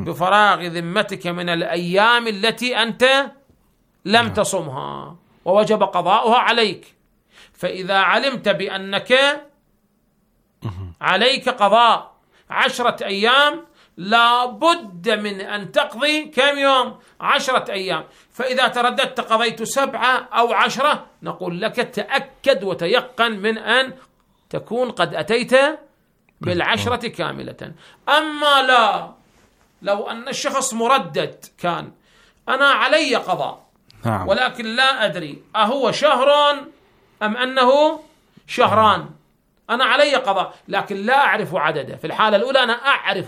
بفراغ ذمتك من الأيام التي أنت لم تصمها ووجب قضاؤها عليك. فإذا علمت بأنك عليك قضاء 10 أيام لا بد من أن تقضي كم يوم؟ 10 أيام. فإذا ترددت قضيت 7 أو 10 نقول لك تأكد وتيقن من أن تكون قد أتيت بال10 كاملة. أما لا، لو أن الشخص مردد كان أنا علي قضاء ولكن لا أدري أهو شهر أم أنه شهران، أنا علي قضاء لكن لا أعرف عدده. في الحالة الأولى أنا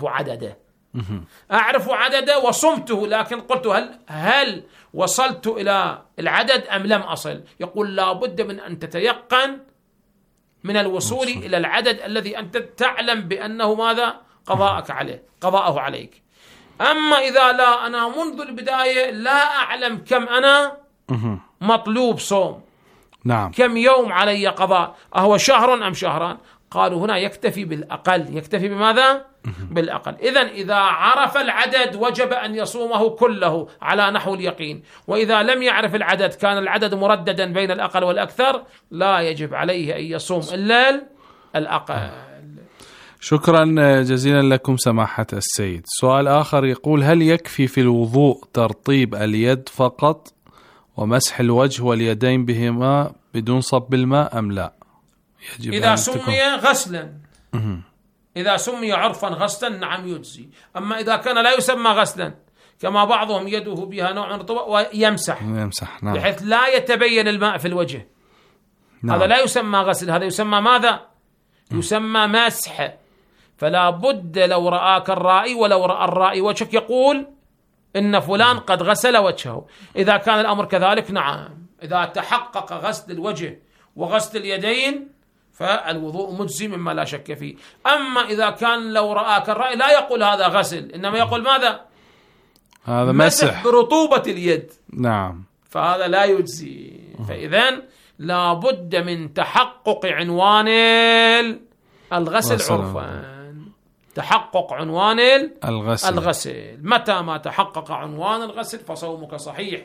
أعرف عدده وصمته، لكن قلت هل وصلت إلى العدد أم لم أصل؟ يقول لا بد من أن تتيقن من الوصول إلى العدد الذي أنت تعلم بأنه ماذا قضاءه عليك. أما إذا لا، أنا منذ البداية لا أعلم كم أنا مطلوب صوم، كم يوم علي قضاء، أهو شهر أم شهران؟ قالوا هنا يكتفي بالأقل. يكتفي بماذا؟ بالأقل. إذا عرف العدد وجب أن يصومه كله على نحو اليقين، وإذا لم يعرف العدد كان العدد مرددا بين الأقل والأكثر لا يجب عليه أن يصوم إلا الأقل. شكرا جزيلا لكم سماحة السيد. سؤال آخر يقول: هل يكفي في الوضوء ترطيب اليد فقط ومسح الوجه واليدين بهما بدون صب الماء أم لا؟ يجب إذا سمي غسلا، إذا سمي عرفا غسلا نعم يجزي. أما إذا كان لا يسمى غسلا كما بعضهم يده بها نوع من الرطوبة ويمسح بحيث لا يتبين الماء في الوجه، هذا لا يسمى غسل، هذا يسمى ماذا؟ يسمى مسح. فلا بد لو رآك الرائي ولو رأى الرائي وجهك يقول إن فلان قد غسل وجهه. إذا كان الأمر كذلك نعم، إذا تحقق غسل الوجه وغسل اليدين فالوضوء مجزي مما لا شك فيه. أما إذا كان لو رآك الرأي لا يقول هذا غسل، إنما يقول ماذا؟ هذا مسح برطوبة اليد. نعم، فهذا لا يجزي. فإذن لا بد من تحقق عنوان الغسل عرفا، تحقق عنوان الغسل. متى ما تحقق عنوان الغسل فصومك صحيح،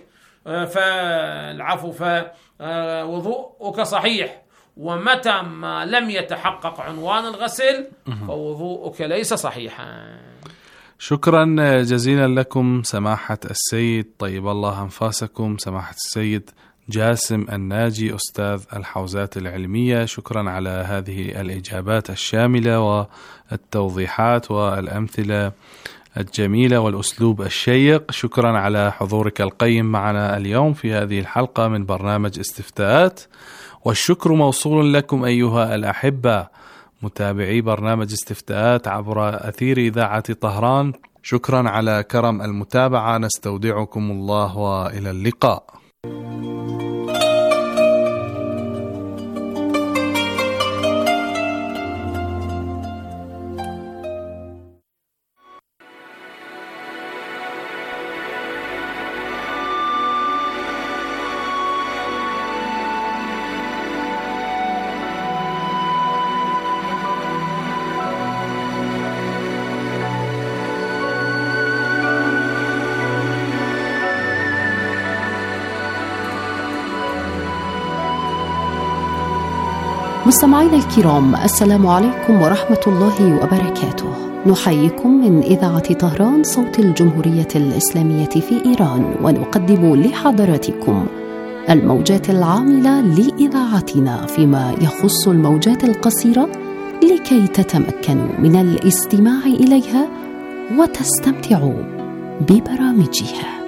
فوضوءك صحيح. ومتى ما لم يتحقق عنوان الغسل فوضوءك ليس صحيحا. شكرا جزيلا لكم سماحة السيد، طيب الله أنفاسكم. سماحة السيد جاسم الناجي أستاذ الحوزات العلمية، شكرا على هذه الإجابات الشاملة والتوضيحات والأمثلة الجميلة والأسلوب الشيق. شكرا على حضورك القيم معنا اليوم في هذه الحلقة من برنامج استفتاءات، والشكر موصول لكم أيها الأحبة متابعي برنامج استفتاءات عبر أثير إذاعة طهران. شكرا على كرم المتابعة، نستودعكم الله وإلى اللقاء. مستمعينا الكرام، السلام عليكم ورحمة الله وبركاته. نحييكم من إذاعة طهران صوت الجمهورية الإسلامية في إيران، ونقدم لحضراتكم الموجات العاملة لإذاعتنا فيما يخص الموجات القصيرة لكي تتمكنوا من الاستماع إليها وتستمتعوا ببرامجها.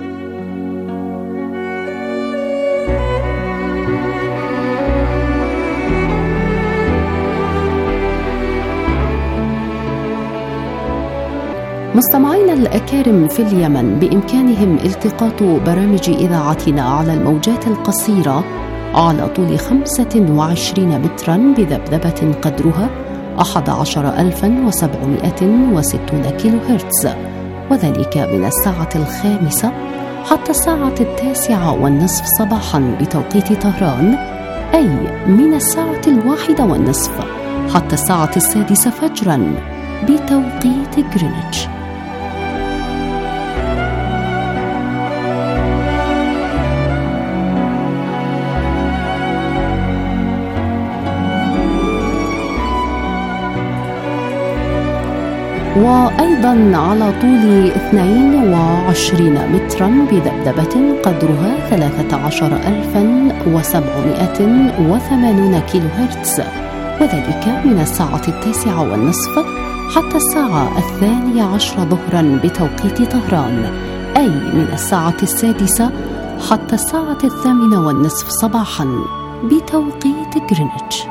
مستمعينا الأكارم في اليمن بإمكانهم التقاط برامج إذاعتنا على الموجات القصيرة على طول 25 مترا بذبذبة قدرها 11760 كيلو هرتز، وذلك من الساعة 5 حتى الساعة 9:30 صباحا بتوقيت طهران، أي من الساعة 1:30 حتى الساعة 6 فجرا بتوقيت غرينتش. وأيضا على طول 22 مترا بذبذبة قدرها 13780 كيلو هرتز، وذلك من الساعة 9:30 حتى الساعة 12 ظهرا بتوقيت طهران، أي من الساعة 6 حتى الساعة 8:30 صباحا بتوقيت غرينتش.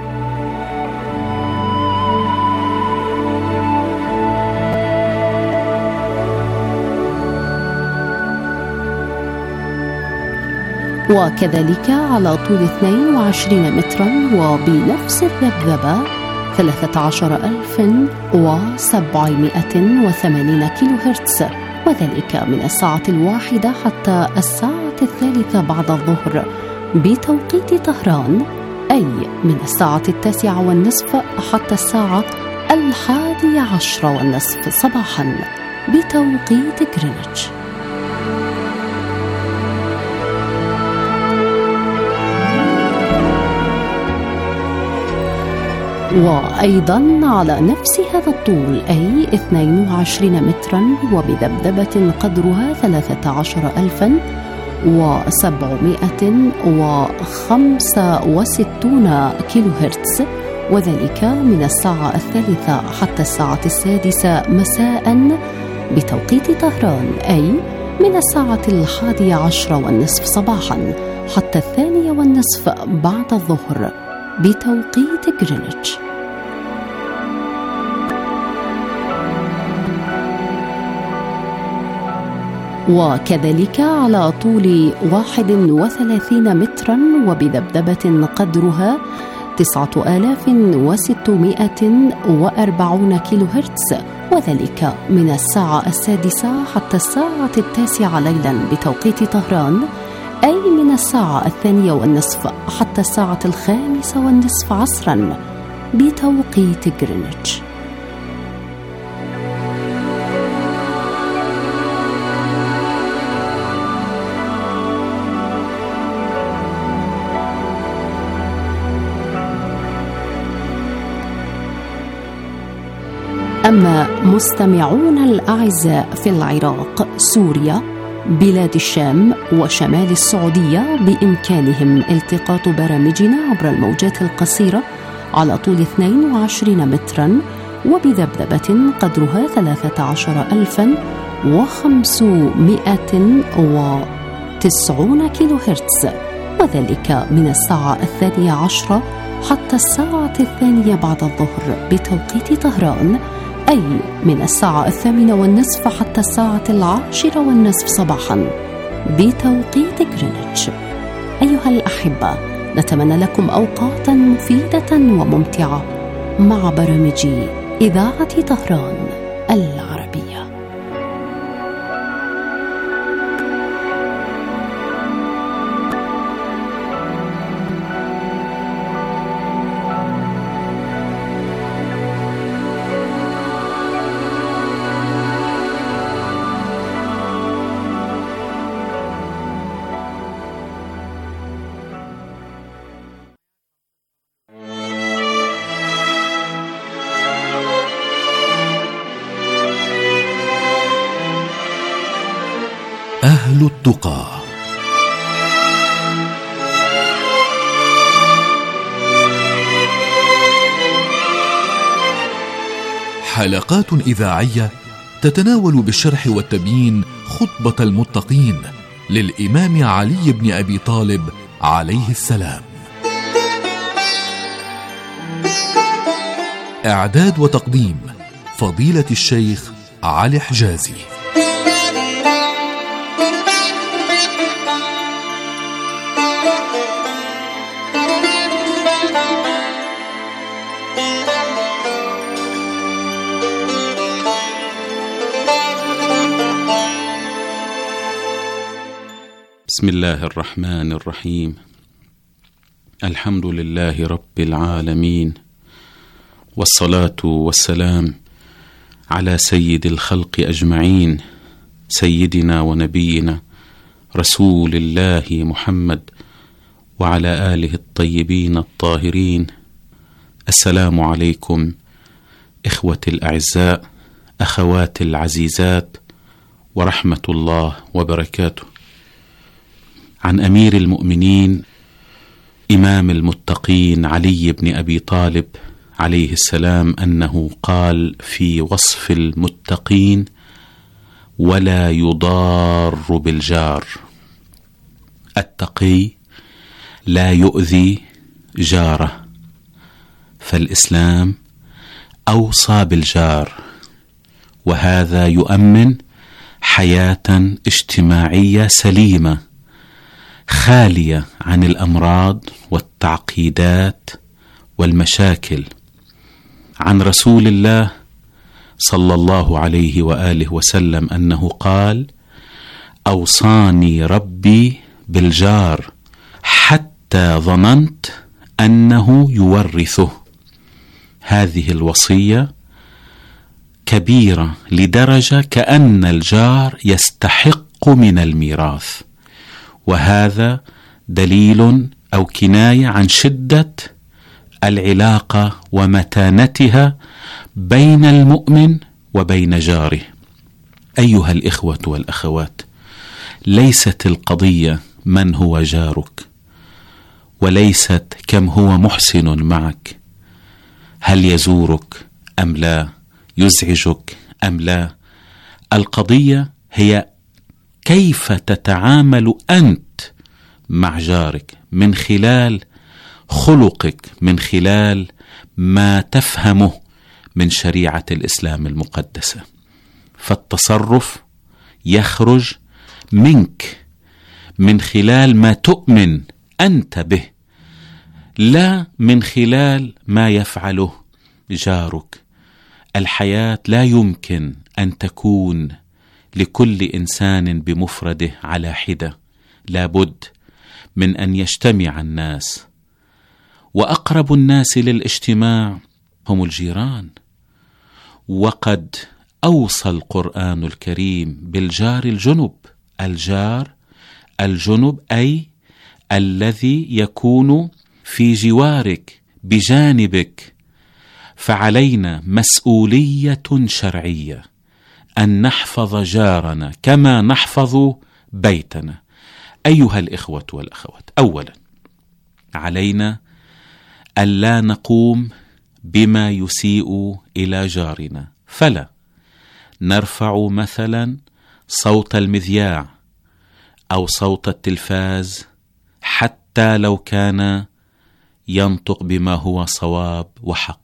وكذلك على طول 22 مترا وبنفس الذبذبة 13780 كيلو هرتز، وذلك من الساعة 1 حتى الساعة 3 بعد الظهر بتوقيت طهران، أي من الساعة 9:30 حتى الساعة 11:30 صباحا بتوقيت غرينتش. وأيضا على نفس هذا الطول أي 22 مترا وبذبذبة قدرها 13765 كيلو هرتز، وذلك من الساعة 3 حتى الساعة 6 مساء بتوقيت طهران، أي من الساعة 11:30 صباحا حتى 2:30 بعد الظهر بتوقيت غرينتش. وكذلك على طول 31 مترا وبذبذبة قدرها 9640 كيلو هرتز، وذلك من الساعة 6 حتى الساعة 9 ليلا بتوقيت طهران، أي من الساعة 2:30 حتى الساعة 5:30 عصرا بتوقيت غرينتش. أما مستمعون الأعزاء في العراق، سوريا، بلاد الشام وشمال السعودية، بإمكانهم التقاط برامجنا عبر الموجات القصيرة على طول 22 مترا وبذبذبة قدرها 13590 كيلو هرتز، وذلك من الساعة 12 حتى الساعة 2 بعد الظهر بتوقيت طهران، أي من الساعة 8:30 حتى الساعة 10:30 صباحا بتوقيت غرينتش. أيها الأحبة، نتمنى لكم أوقاتا مفيدة وممتعة مع برامج إذاعة طهران العربية. أهل التقى. حلقات إذاعية تتناول بالشرح والتبيين خطبة المتقين للإمام علي بن أبي طالب عليه السلام. إعداد وتقديم فضيلة الشيخ علي حجازي. بسم الله الرحمن الرحيم. الحمد لله رب العالمين، والصلاة والسلام على سيد الخلق أجمعين، سيدنا ونبينا رسول الله محمد وعلى آله الطيبين الطاهرين. السلام عليكم إخوة الأعزاء، أخواتي العزيزات ورحمة الله وبركاته. عن أمير المؤمنين إمام المتقين علي بن أبي طالب عليه السلام أنه قال في وصف المتقين: ولا يضار بالجار. التقي لا يؤذي جاره، فالإسلام أوصى بالجار، وهذا يؤمن حياة اجتماعية سليمة خالية عن الأمراض والتعقيدات والمشاكل. عن رسول الله صلى الله عليه وآله وسلم أنه قال: أوصاني ربي بالجار حتى ظننت أنه يورثه. هذه الوصية كبيرة لدرجة كأن الجار يستحق من الميراث، وهذا دليل أو كناية عن شدة العلاقة ومتانتها بين المؤمن وبين جاره. أيها الإخوة والأخوات، ليست القضية من هو جارك، وليست كم هو محسن معك، هل يزورك أم لا، يزعجك أم لا. القضية هي كيف تتعامل أنت مع جارك من خلال خلقك، من خلال ما تفهمه من شريعة الإسلام المقدسة. فالتصرف يخرج منك من خلال ما تؤمن أنت به، لا من خلال ما يفعله جارك. الحياة لا يمكن أن تكون لكل إنسان بمفرده على حدة، لابد من أن يجتمع الناس، وأقرب الناس للاجتماع هم الجيران. وقد أوصى القرآن الكريم بالجار الجنب. الجار الجنب أي الذي يكون في جوارك بجانبك. فعلينا مسؤولية شرعية أن نحفظ جارنا كما نحفظ بيتنا. أيها الإخوة والأخوات، أولا علينا ألا نقوم بما يسيء إلى جارنا، فلا نرفع مثلا صوت المذياع أو صوت التلفاز حتى لو كان ينطق بما هو صواب وحق.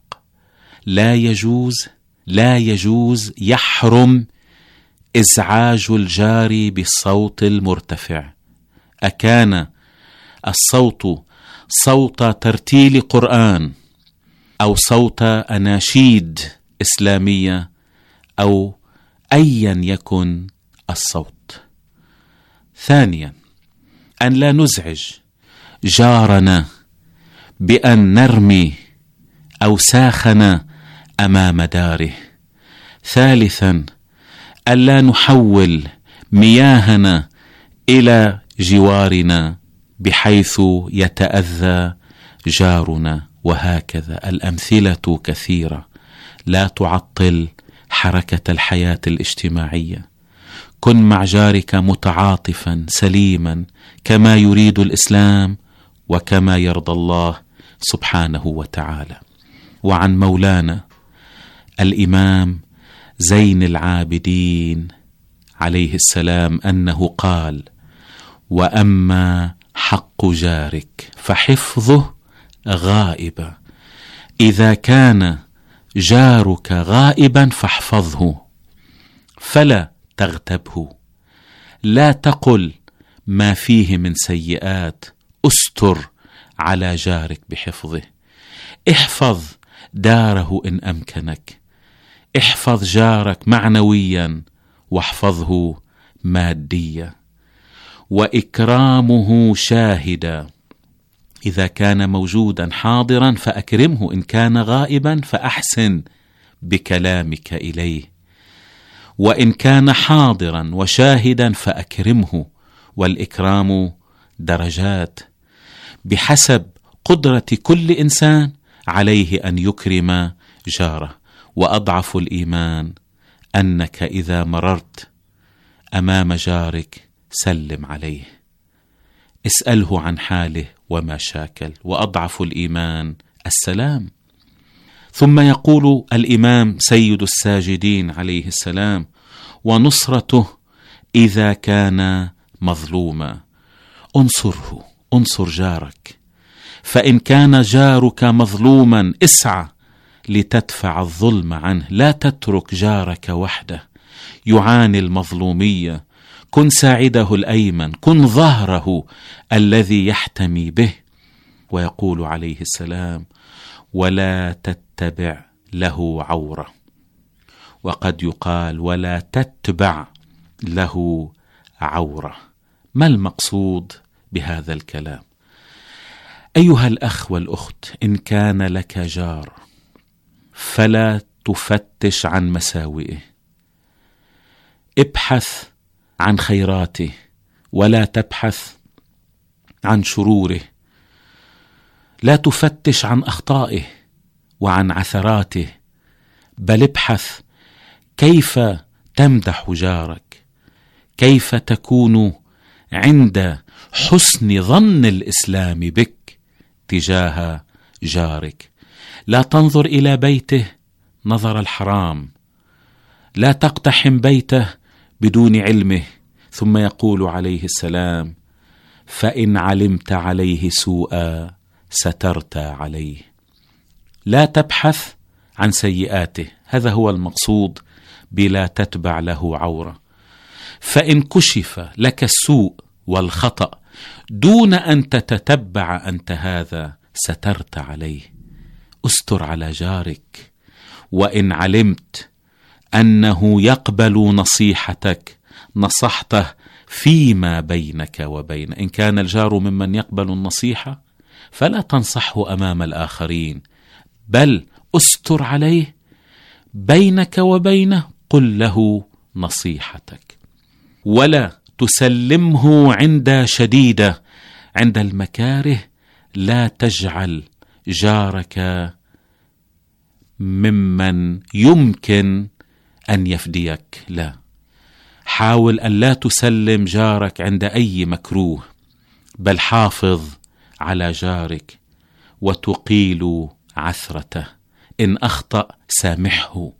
لا يجوز، يحرم إزعاج الجار بالصوت المرتفع. أكان الصوت صوت ترتيل قرآن أو صوت أناشيد إسلامية أو أيا يكن الصوت. ثانيا، أن لا نزعج جارنا بأن نرمي أوساخنا أمام داره. ثالثا، ألا نحول مياهنا إلى جوارنا بحيث يتأذى جارنا، وهكذا. الأمثلة كثيرة، لا تعطل حركة الحياة الاجتماعية. كن مع جارك متعاطفا سليما كما يريد الإسلام وكما يرضى الله سبحانه وتعالى. وعن مولانا الإمام زين العابدين عليه السلام أنه قال: وأما حق جارك فحفظه غائبا. إذا كان جارك غائبا فاحفظه، فلا تغتبه، لا تقل ما فيه من سيئات، استر على جارك بحفظه. احفظ داره إن أمكنك، احفظ جارك معنويا واحفظه ماديا. وإكرامه شاهدا، إذا كان موجودا حاضرا فأكرمه، إن كان غائبا فأحسن بكلامك إليه. وإن كان حاضرا وشاهدا فأكرمه. والإكرام درجات، بحسب قدرة كل إنسان عليه أن يكرم جاره. وأضعف الإيمان أنك إذا مررت أمام جارك سلم عليه، اسأله عن حاله وما شاكل، وأضعف الإيمان السلام. ثم يقول الإمام سيد الساجدين عليه السلام: ونصرته إذا كان مظلوما. انصره، انصر جارك، فإن كان جارك مظلوما اسعى لتدفع الظلم عنه، لا تترك جارك وحده يعاني المظلومية، كن ساعده الأيمن، كن ظهره الذي يحتمي به. ويقول عليه السلام: ولا تتبع له عورة، وقد يقال ولا تتبع له عورة. ما المقصود بهذا الكلام؟ أيها الأخ والأخت، إن كان لك جار فلا تفتش عن مساوئه، ابحث عن خيراته ولا تبحث عن شروره، لا تفتش عن أخطائه وعن عثراته، بل ابحث كيف تمدح جارك، كيف تكون عند حسن ظن الإسلام بك تجاه جارك. لا تنظر إلى بيته نظر الحرام، لا تقتحم بيته بدون علمه. ثم يقول عليه السلام: فإن علمت عليه سوءا سترت عليه. لا تبحث عن سيئاته، هذا هو المقصود بلا تتبع له عورة. فإن كشف لك السوء والخطأ دون أن تتتبع أنت هذا سترت عليه. استر على جارك، وإن علمت أنه يقبل نصيحتك نصحته فيما بينك وبينه. إن كان الجار ممن يقبل النصيحة فلا تنصحه أمام الآخرين، بل استر عليه بينك وبينه، قل له نصيحتك، ولا تسلمه عند شديدة. عند المكاره لا تجعل جارك ممن يمكن أن يفديك، لا، حاول أن لا تسلم جارك عند أي مكروه، بل حافظ على جارك وتقيل عثرته. إن أخطأ سامحه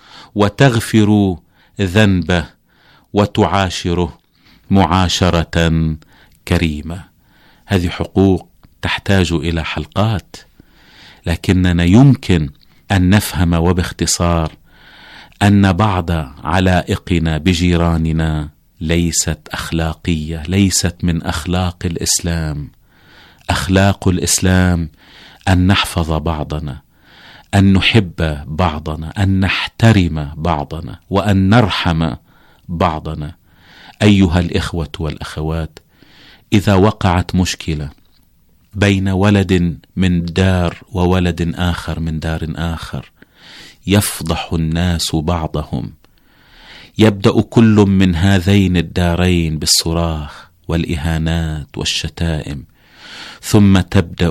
وتغفر ذنبه وتعاشره معاشرة كريمة. هذه حقوق تحتاج إلى حلقات، لكننا يمكن أن نفهم وباختصار أن بعض علائقنا بجيراننا ليست أخلاقية، ليست من أخلاق الإسلام. أخلاق الإسلام أن نحفظ بعضنا، أن نحب بعضنا، أن نحترم بعضنا، وأن نرحم بعضنا. أيها الإخوة والأخوات، إذا وقعت مشكلة بين ولد من دار وولد آخر من دار آخر، يفضح الناس بعضهم، يبدأ كل من هذين الدارين بالصراخ والإهانات والشتائم، ثم تبدأ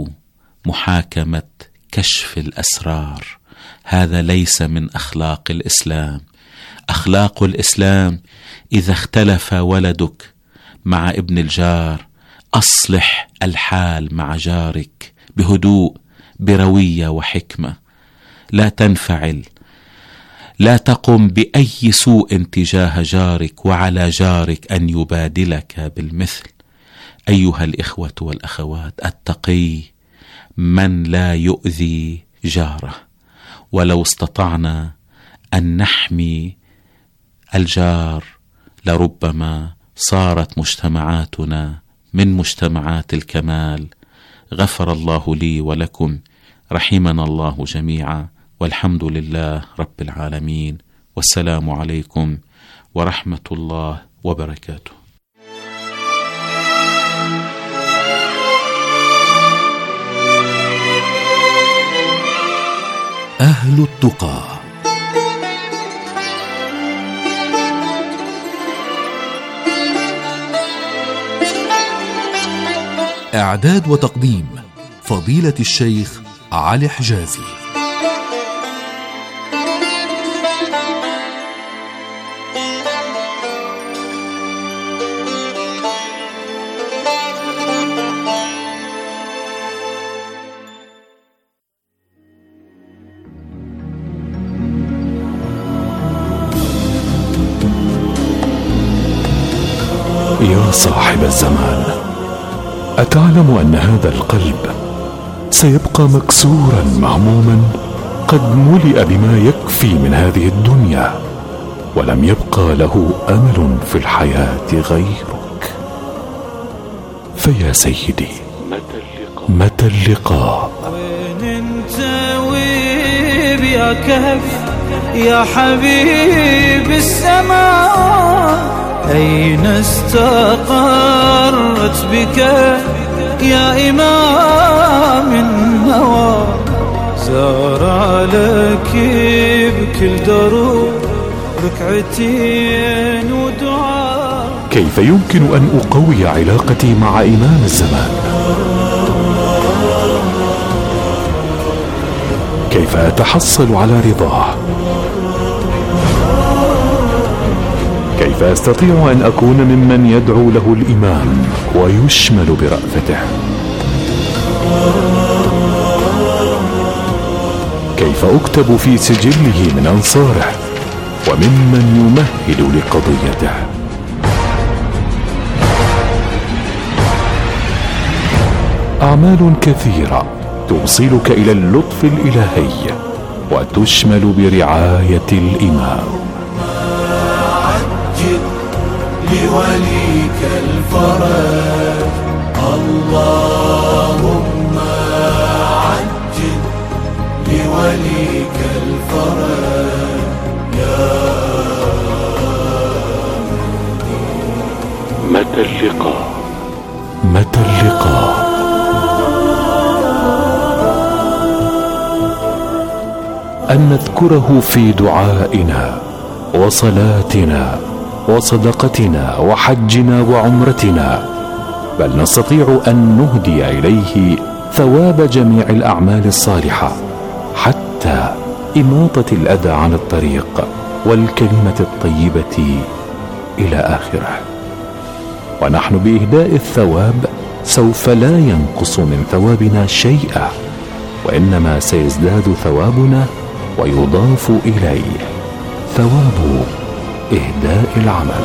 محاكمة كشف الأسرار. هذا ليس من أخلاق الإسلام. أخلاق الإسلام إذا اختلف ولدك مع ابن الجار أصلح الحال مع جارك بهدوء، بروية وحكمة. لا تنفعل، لا تقم بأي سوء تجاه جارك، وعلى جارك أن يبادلك بالمثل. أيها الإخوة والأخوات، التقي من لا يؤذي جاره. ولو استطعنا أن نحمي الجار لربما صارت مجتمعاتنا من مجتمعات الكمال. غفر الله لي ولكم، رحمنا الله جميعا، والحمد لله رب العالمين، والسلام عليكم ورحمة الله وبركاته. أهل التقى. إعداد وتقديم فضيلة الشيخ علي حجازي. يا صاحب الزمان، أتعلم أن هذا القلب سيبقى مكسورا مهموما قد ملئ بما يكفي من هذه الدنيا، ولم يبقى له أمل في الحياة غيرك. فيا سيدي، متى اللقاء؟ وين انت ويب يا كهف يا حبيب السماء؟ أين استقرت بك يا إمام النوى؟ زار لك بكل دروب ركعتين ودعاء. كيف يمكن أن أقوي علاقتي مع إمام الزمان؟ كيف أتحصل على رضاه؟ كيف أستطيع أن أكون ممن يدعو له الإمام ويشمل برأفته؟ كيف أكتب في سجله من أنصاره وممن يمهد لقضيته؟ أعمال كثيرة توصلك إلى اللطف الإلهي وتشمل برعاية الإمام. عجل لوليك الفرج، اللهم عجل لوليك الفرج يا متى اللقاء؟ متى اللقاء؟ أن نذكره في دعائنا وصلاتنا وصدقتنا وحجنا وعمرتنا، بل نستطيع أن نهدي إليه ثواب جميع الأعمال الصالحة، حتى إماطة الأذى عن الطريق والكلمة الطيبة إلى آخره. ونحن بإهداء الثواب سوف لا ينقص من ثوابنا شيئا، وإنما سيزداد ثوابنا ويضاف إليه ثواب إهداء العمل.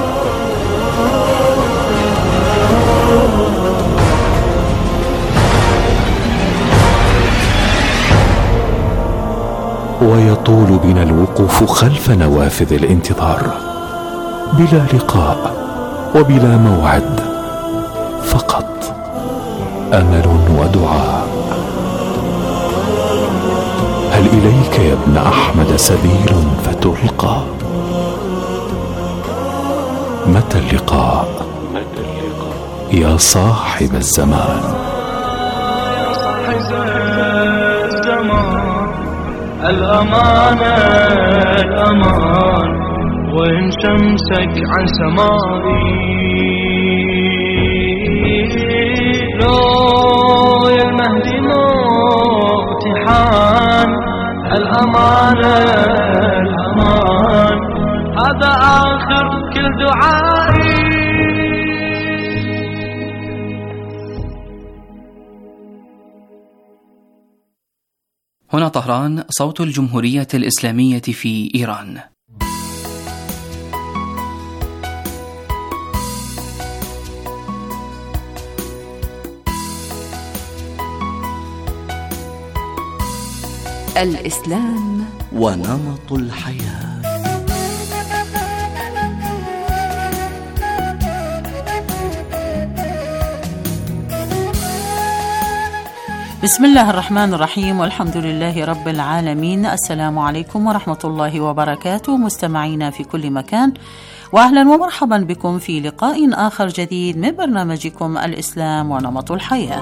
ويطول بنا الوقوف خلف نوافذ الانتظار بلا لقاء وبلا موعد، فقط أمل ودعاء. هل إليك يا ابن أحمد سبيل فتلقى؟ متى اللقاء؟ يا صاحب الزمان. الأمان الأمان، وإن شمسك عن سمائي، لو يا المهدي امتحان. الأمان الأمان، هذا آخر كل دعائي. هنا طهران، صوت الجمهورية الإسلامية في إيران. الإسلام ونمط الحياة. بسم الله الرحمن الرحيم، والحمد لله رب العالمين. السلام عليكم ورحمة الله وبركاته، مستمعينا في كل مكان، وأهلا ومرحبا بكم في لقاء آخر جديد من برنامجكم الإسلام ونمط الحياة.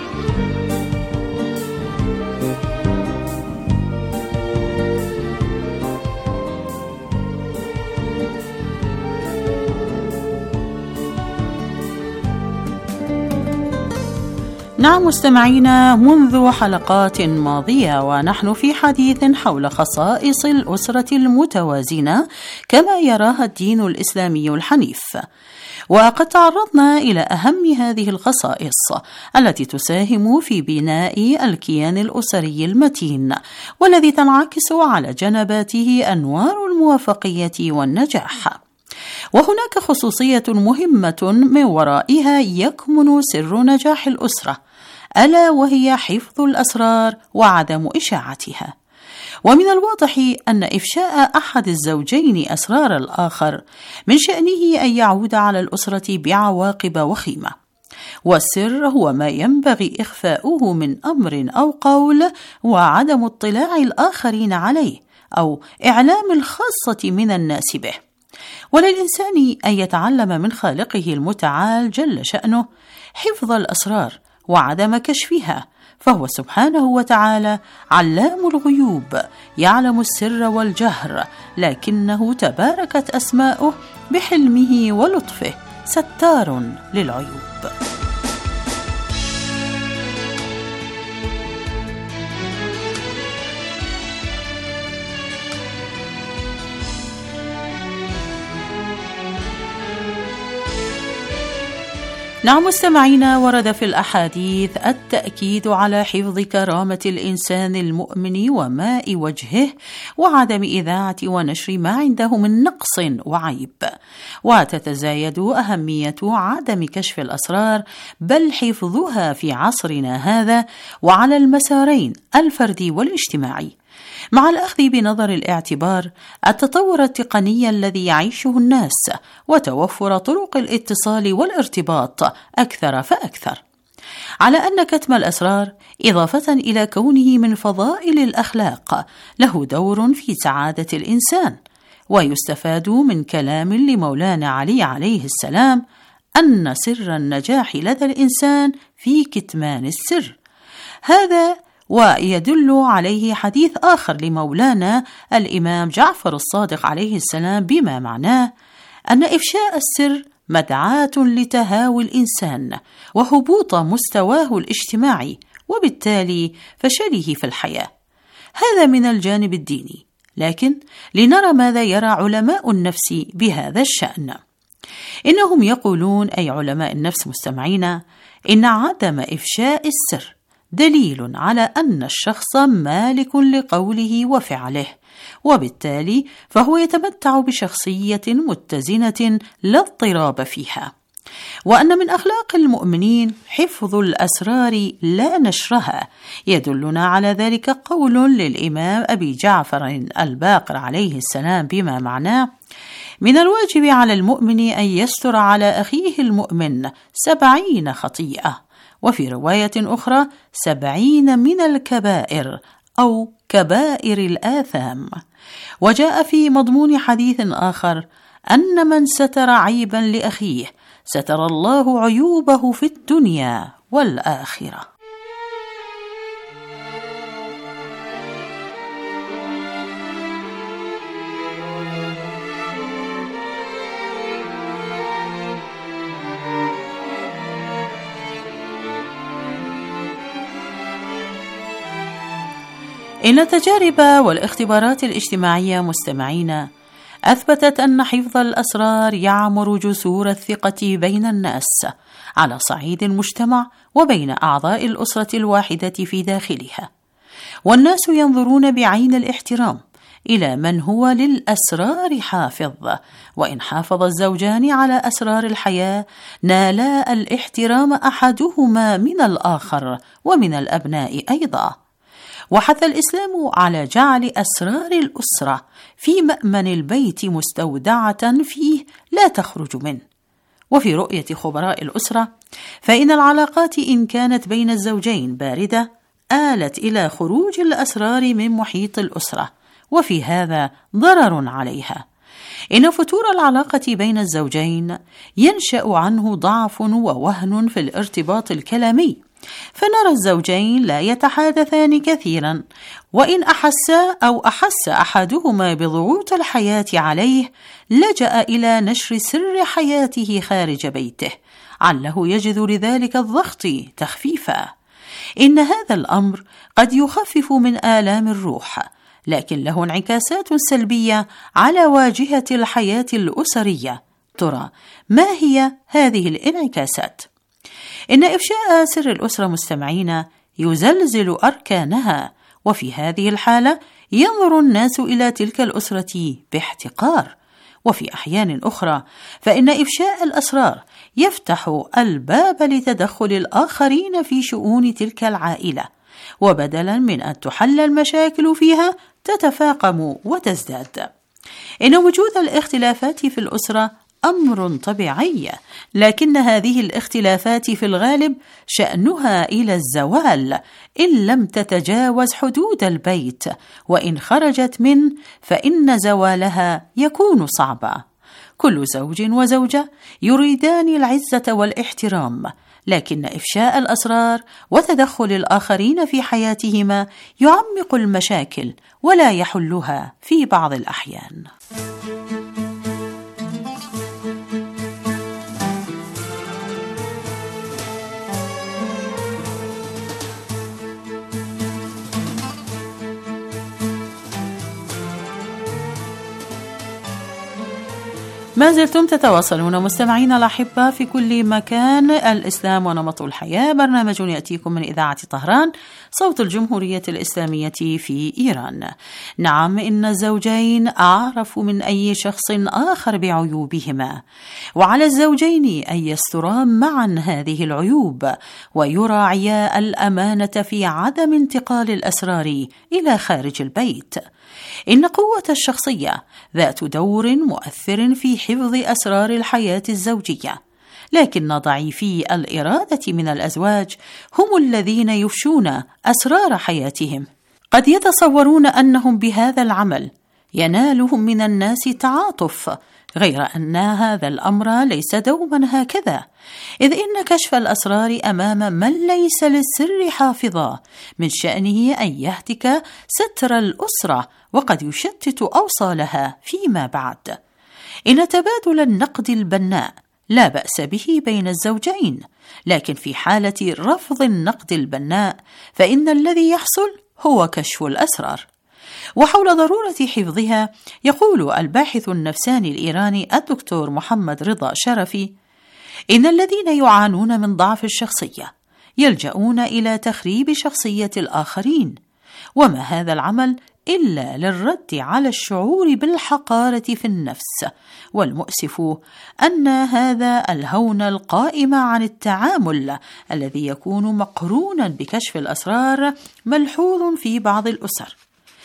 نعم مستمعينا، منذ حلقات ماضية ونحن في حديث حول خصائص الأسرة المتوازنة كما يراها الدين الإسلامي الحنيف، وقد تعرضنا إلى أهم هذه الخصائص التي تساهم في بناء الكيان الأسري المتين، والذي تنعكس على جنباته أنوار الموفقية والنجاح. وهناك خصوصية مهمة من ورائها يكمن سر نجاح الأسرة، ألا وهي حفظ الأسرار وعدم إشاعتها. ومن الواضح أن إفشاء أحد الزوجين أسرار الآخر من شأنه أن يعود على الأسرة بعواقب وخيمة، والسر هو ما ينبغي إخفاؤه من أمر أو قول، وعدم اطلاع الآخرين عليه أو إعلام الخاصة من الناس به. وللإنسان أن يتعلم من خالقه المتعال جل شأنه حفظ الأسرار وعدم كشفها، فهو سبحانه وتعالى علام الغيوب، يعلم السر والجهر، لكنه تباركت أسماؤه بحلمه ولطفه ستار للعيوب. نعم مستمعينا، ورد في الأحاديث التأكيد على حفظ كرامة الإنسان المؤمن وماء وجهه، وعدم إذاعة ونشر ما عنده من نقص وعيب، وتتزايد أهمية عدم كشف الأسرار بل حفظها في عصرنا هذا وعلى المسارين الفردي والاجتماعي، مع الأخذ بنظر الاعتبار التطور التقني الذي يعيشه الناس وتوفر طرق الاتصال والارتباط أكثر فأكثر، على أن كتم الأسرار إضافة إلى كونه من فضائل الأخلاق له دور في سعادة الإنسان. ويستفاد من كلام لمولانا علي عليه السلام أن سر النجاح لدى الإنسان في كتمان السر، هذا ويدل عليه حديث آخر لمولانا الإمام جعفر الصادق عليه السلام بما معناه أن إفشاء السر مدعاة لتهاوي الإنسان وهبوط مستواه الاجتماعي، وبالتالي فشله في الحياة. هذا من الجانب الديني، لكن لنرى ماذا يرى علماء النفس بهذا الشأن. إنهم يقولون، أي علماء النفس مستمعين، إن عدم إفشاء السر دليل على أن الشخص مالك لقوله وفعله، وبالتالي فهو يتمتع بشخصية متزنة لا اضطراب فيها، وأن من أخلاق المؤمنين حفظ الأسرار لا نشرها. يدلنا على ذلك قول للإمام أبي جعفر الباقر عليه السلام بما معناه: من الواجب على المؤمن أن يستر على أخيه المؤمن 70 خطيئة، وفي رواية أخرى 70 من الكبائر أو كبائر الآثام. وجاء في مضمون حديث آخر أن من ستر عيبا لأخيه ستر الله عيوبه في الدنيا والآخرة. إن التجارب والاختبارات الاجتماعية مستمعين أثبتت أن حفظ الأسرار يعمر جسور الثقة بين الناس على صعيد المجتمع وبين أعضاء الأسرة الواحدة في داخلها، والناس ينظرون بعين الاحترام إلى من هو للأسرار حافظ، وإن حافظ الزوجان على أسرار الحياة نالا الاحترام أحدهما من الآخر ومن الأبناء أيضا. وحث الإسلام على جعل أسرار الأسرة في مأمن البيت مستودعة فيه لا تخرج منه. وفي رؤية خبراء الأسرة فإن العلاقات إن كانت بين الزوجين باردة آلت إلى خروج الأسرار من محيط الأسرة، وفي هذا ضرر عليها. إن فتور العلاقة بين الزوجين ينشأ عنه ضعف ووهن في الارتباط الكلامي، فنرى الزوجين لا يتحادثان كثيرا، وإن أحس أحدهما بضغوط الحياة عليه لجأ إلى نشر سر حياته خارج بيته، عله يجد لذلك الضغط تخفيفا. إن هذا الأمر قد يخفف من آلام الروح، لكن له انعكاسات سلبية على واجهة الحياة الأسرية. ترى ما هي هذه الانعكاسات؟ إن إفشاء سر الأسرة مستمعين يزلزل أركانها، وفي هذه الحالة ينظر الناس إلى تلك الأسرة باحتقار، وفي أحيان أخرى فإن إفشاء الأسرار يفتح الباب لتدخل الآخرين في شؤون تلك العائلة، وبدلا من أن تحل المشاكل فيها تتفاقم وتزداد. إن وجود الاختلافات في الأسرة أمر طبيعي، لكن هذه الاختلافات في الغالب شأنها إلى الزوال إن لم تتجاوز حدود البيت، وإن خرجت منه فإن زوالها يكون صعبا. كل زوج وزوجة يريدان العزة والاحترام، لكن إفشاء الأسرار وتدخل الآخرين في حياتهما يعمق المشاكل ولا يحلها في بعض الأحيان. ما زلتم تتواصلون مستمعين الأحبة في كل مكان. الإسلام ونمط الحياة، برنامج يأتيكم من إذاعة طهران صوت الجمهورية الإسلامية في إيران. نعم، إن الزوجين أعرف من أي شخص آخر بعيوبهما، وعلى الزوجين أن يسترا معا هذه العيوب ويراعيا الأمانة في عدم انتقال الأسرار إلى خارج البيت. إن قوة الشخصية ذات دور مؤثر في حفظ أسرار الحياة الزوجية، لكن ضعيفي الإرادة من الأزواج هم الذين يفشون أسرار حياتهم. قد يتصورون أنهم بهذا العمل ينالهم من الناس تعاطف، غير أن هذا الأمر ليس دوما هكذا، إذ إن كشف الأسرار أمام من ليس للسر حافظا من شأنه أن يهتك ستر الأسرة، وقد يشتت أوصالها فيما بعد. إن تبادل النقد البناء لا بأس به بين الزوجين، لكن في حالة رفض النقد البناء فإن الذي يحصل هو كشف الأسرار. وحول ضرورة حفظها يقول الباحث النفساني الإيراني الدكتور محمد رضا شرفي: إن الذين يعانون من ضعف الشخصية يلجؤون إلى تخريب شخصية الآخرين، وما هذا العمل إلا للرد على الشعور بالحقارة في النفس. والمؤسف أن هذا الهون القائم عن التعامل الذي يكون مقرونا بكشف الأسرار ملحوظ في بعض الأسر.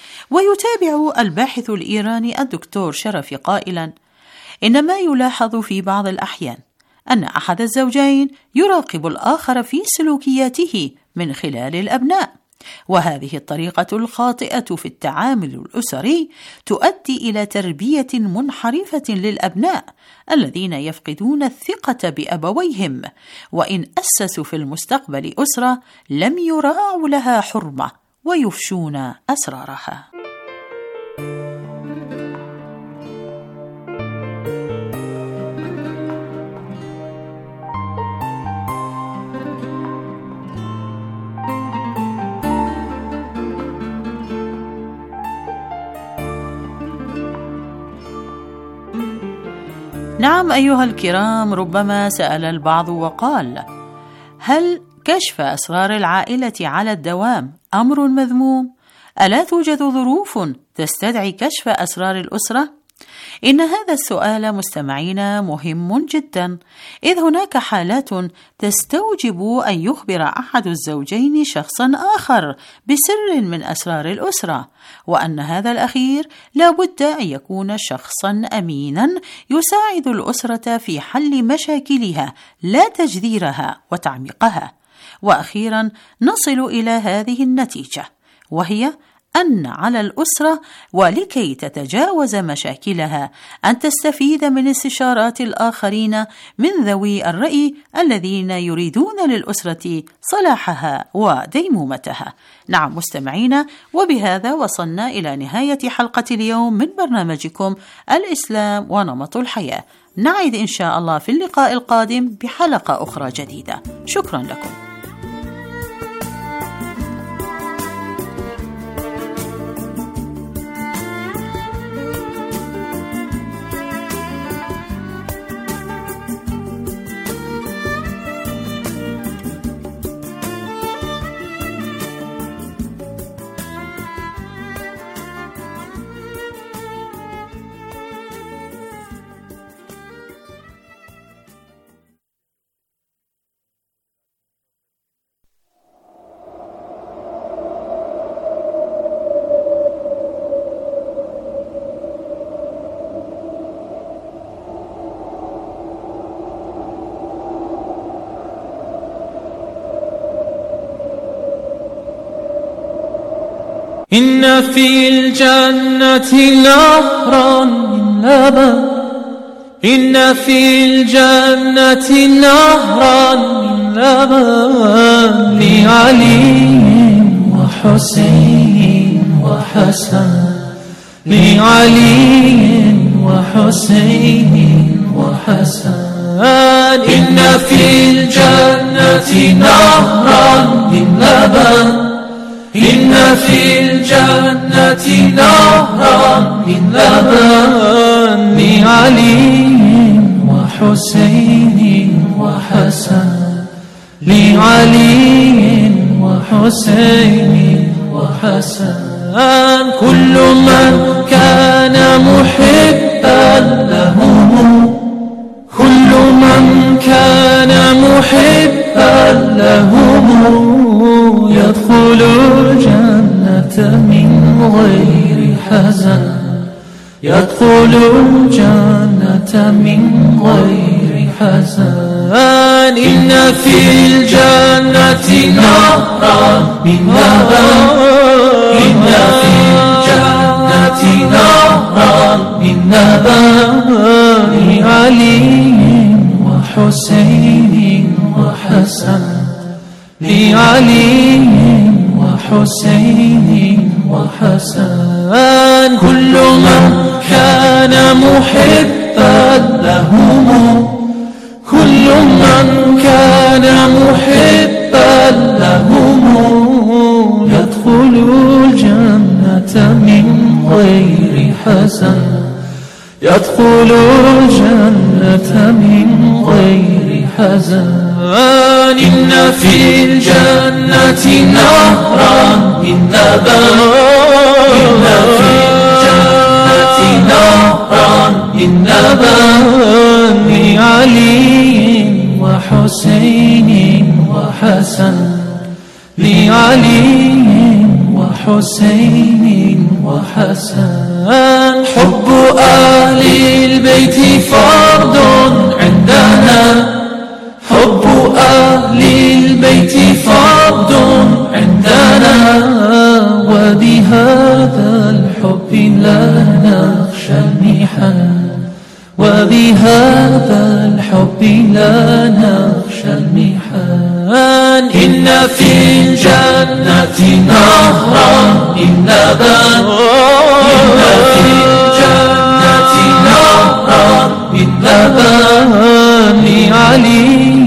ويتابع الباحث الإيراني الدكتور شرفي قائلا: إن ما يلاحظ في بعض الأحيان أن أحد الزوجين يراقب الآخر في سلوكياته من خلال الأبناء، وهذه الطريقة الخاطئة في التعامل الأسري تؤدي إلى تربية منحرفة للأبناء الذين يفقدون الثقة بأبويهم، وإن أسسوا في المستقبل أسرة لم يراعوا لها حرمة ويفشون أسرارها. نعم أيها الكرام، ربما سأل البعض وقال: هل كشف أسرار العائلة على الدوام أمر مذموم؟ ألا توجد ظروف تستدعي كشف أسرار الأسرة؟ إن هذا السؤال مستمعين مهم جدا، إذ هناك حالات تستوجب أن يخبر أحد الزوجين شخصا آخر بسر من أسرار الأسرة، وأن هذا الأخير لا بد أن يكون شخصا أمينا يساعد الأسرة في حل مشاكلها لا تجذيرها وتعميقها. وأخيرا نصل إلى هذه النتيجة، وهي أن على الأسرة ولكي تتجاوز مشاكلها أن تستفيد من استشارات الآخرين من ذوي الرأي الذين يريدون للأسرة صلاحها وديمومتها. نعم مستمعين، وبهذا وصلنا إلى نهاية حلقة اليوم من برنامجكم الإسلام ونمط الحياة. نعيد إن شاء الله في اللقاء القادم بحلقة أخرى جديدة. شكرا لكم. إن في الجنة نهرا من لبن إن في الجنة نهرا من لبن لعلي وحسين وحسن لعلي وحسين وحسن إن في الجنة نهرا من لبن إن في الجنة نهرا من لبن لعلي وحسين وحسن لعلي وحسين وحسن كل من كان محبا لهم كل من كان محبا لهم يدخل الجنة من غير حزن يدخل الجنة من غير حزن إن في الجنة نهرا من لبن إن في الجنة نهرا من لبن لعلي وحسين وحسن لعلي وحسين وحسن كل من كان محبا لهم كل من كان محبا لهم يدخل الجنة من غير حزن يدخل الجنة من غير حزن إن في الجنة نهرا من لبن إن في الجنة نهرا من لبن لعلي وحسين وحسن لعلي وحسين وحسن حب أهل البيت فرض عندنا حب أهل البيت فرض عندنا وبهذا الحب لا نخشى المحن وبهذا الحب لا نخشى المحن إن في الجنة نهرا من لبن إن في الجنة نهرا من لبن لعلي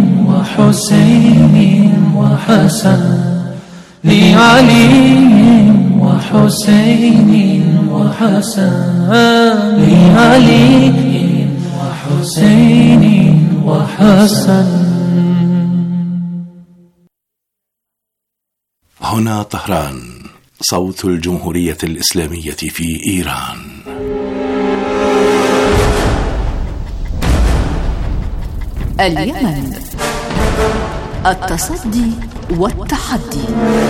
وحسين وحسن لعلي وحسين وحسن لعلي وحسين وحسن. هنا طهران، صوت الجمهورية الإسلامية في إيران. اليمن، التصدي والتحدي.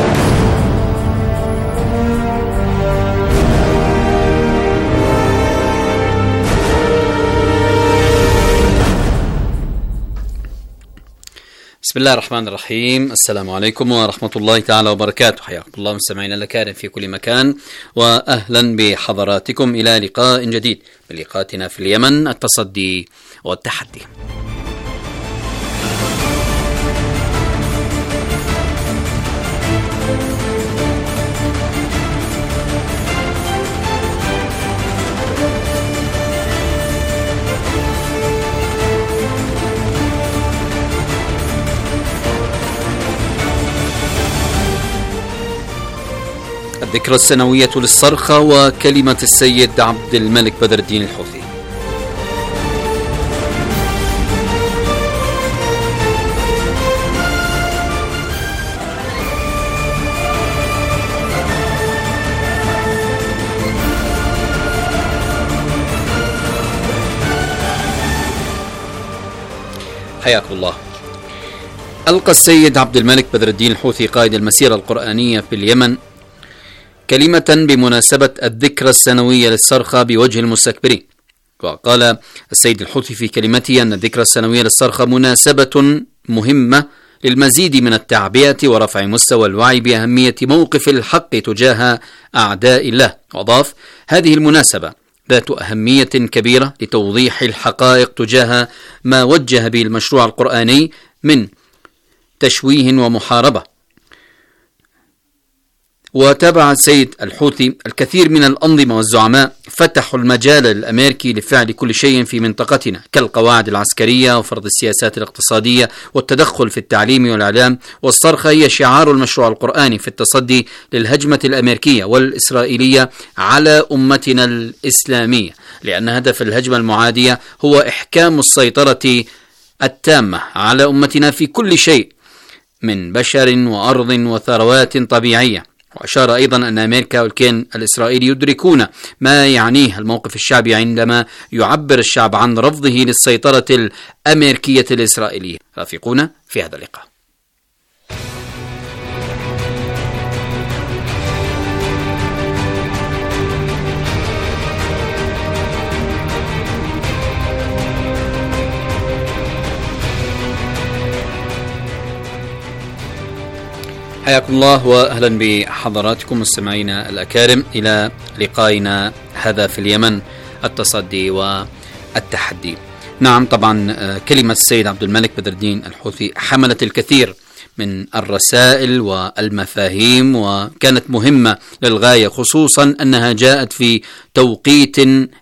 بسم الله الرحمن الرحيم. السلام عليكم ورحمة الله تعالى وبركاته. حياكم الله مستمعينا الأكارم في كل مكان، وأهلا بحضراتكم إلى لقاء جديد من لقاءاتنا في اليمن، التصدي والتحدي. الذكرى السنوية للصرخة وكلمة السيد عبد الملك بدر الدين الحوثي. حياكم الله. ألقى السيد عبد الملك بدر الدين الحوثي قائد المسيرة القرآنية في اليمن كلمة بمناسبة الذكرى السنوية للصرخة بوجه المستكبرين. وقال السيد الحوثي في كلمته أن الذكرى السنوية للصرخة مناسبة مهمة للمزيد من التعبئة ورفع مستوى الوعي بأهمية موقف الحق تجاه أعداء الله. وأضاف: هذه المناسبة ذات أهمية كبيرة لتوضيح الحقائق تجاه ما وجه به المشروع القرآني من تشويه ومحاربة. وتابع السيد الحوثي: الكثير من الأنظمة والزعماء فتحوا المجال الأمريكي لفعل كل شيء في منطقتنا كالقواعد العسكرية وفرض السياسات الاقتصادية والتدخل في التعليم والإعلام. والصرخة هي شعار المشروع القرآني في التصدي للهجمة الأمريكية والإسرائيلية على أمتنا الإسلامية، لأن هدف الهجمة المعادية هو إحكام السيطرة التامة على أمتنا في كل شيء من بشر وأرض وثروات طبيعية. وأشار أيضا أن أمريكا والكيان الإسرائيلي يدركون ما يعنيه الموقف الشعبي عندما يعبر الشعب عن رفضه للسيطرة الأمريكية الإسرائيلية. رافقونا في هذا اللقاء. حياكم الله وأهلا بحضراتكم مستمعينا الأكارم إلى لقائنا هذا في اليمن، التصدي والتحدي. نعم، طبعا كلمة السيد عبد الملك بدر الدين الحوثي حملت الكثير من الرسائل والمفاهيم وكانت مهمة للغاية، خصوصا أنها جاءت في توقيت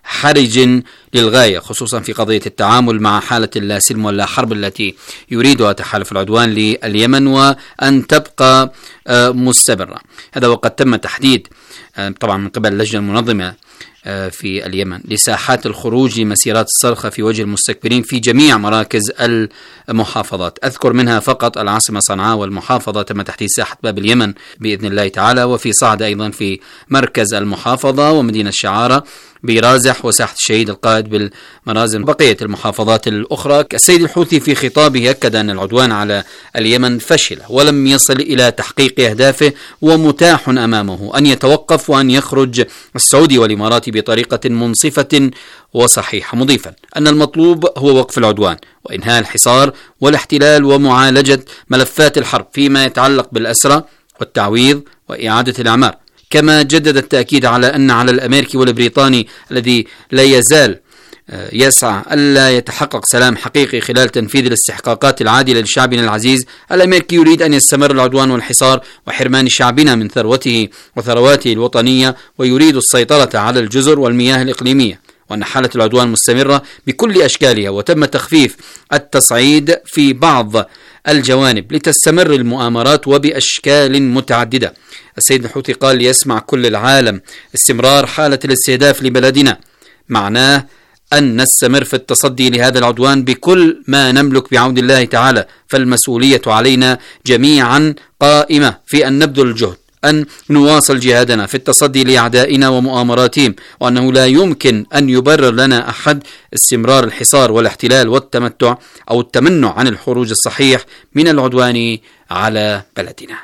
حرج للغاية، خصوصا في قضية التعامل مع حالة اللا سلم واللا حرب التي يريدها تحالف العدوان لليمن وأن تبقى مستمرة. هذا وقد تم تحديد طبعا من قبل اللجنة المنظمة في اليمن لساحات الخروج لمسيرات الصرخة في وجه المستكبرين في جميع مراكز المحافظات. أذكر منها فقط العاصمة صنعاء والمحافظة تم تحديد ساحة باب اليمن بإذن الله تعالى، وفي صعد أيضا في مركز المحافظة ومدينة شعارة برازح وساحة الشهيد القائد بالمرازم بقية المحافظات الأخرى. السيد الحوثي في خطابه أكد أن العدوان على اليمن فشل ولم يصل إلى تحقيق أهدافه، ومتاح أمامه أن يتوقف وأن يخرج السعودي والإماراتي بطريقة منصفة وصحيحة، مضيفا أن المطلوب هو وقف العدوان وإنهاء الحصار والاحتلال ومعالجة ملفات الحرب فيما يتعلق بالأسرى والتعويض وإعادة الأعمار. كما جدد التأكيد على أن على الأمريكي والبريطاني الذي لا يزال يسعى ألا يتحقق سلام حقيقي خلال تنفيذ الاستحقاقات العادلة لشعبنا العزيز. الأمريكي يريد أن يستمر العدوان والحصار وحرمان شعبنا من ثروته وثرواته الوطنية، ويريد السيطرة على الجزر والمياه الإقليمية، وأن حالة العدوان مستمرة بكل أشكالها، وتم تخفيف التصعيد في بعض الجوانب لتستمر المؤامرات وبأشكال متعددة. السيد الحوثي قال: ليسمع كل العالم استمرار حالة الاستهداف لبلدنا معناه أن نستمر في التصدي لهذا العدوان بكل ما نملك بعون الله تعالى، فالمسؤولية علينا جميعا قائمة في أن نبذل الجهد أن نواصل جهادنا في التصدي لأعدائنا ومؤامراتهم، وأنه لا يمكن أن يبرر لنا أحد استمرار الحصار والاحتلال والتمتع أو التمنع عن الخروج الصحيح من العدوان على بلدنا.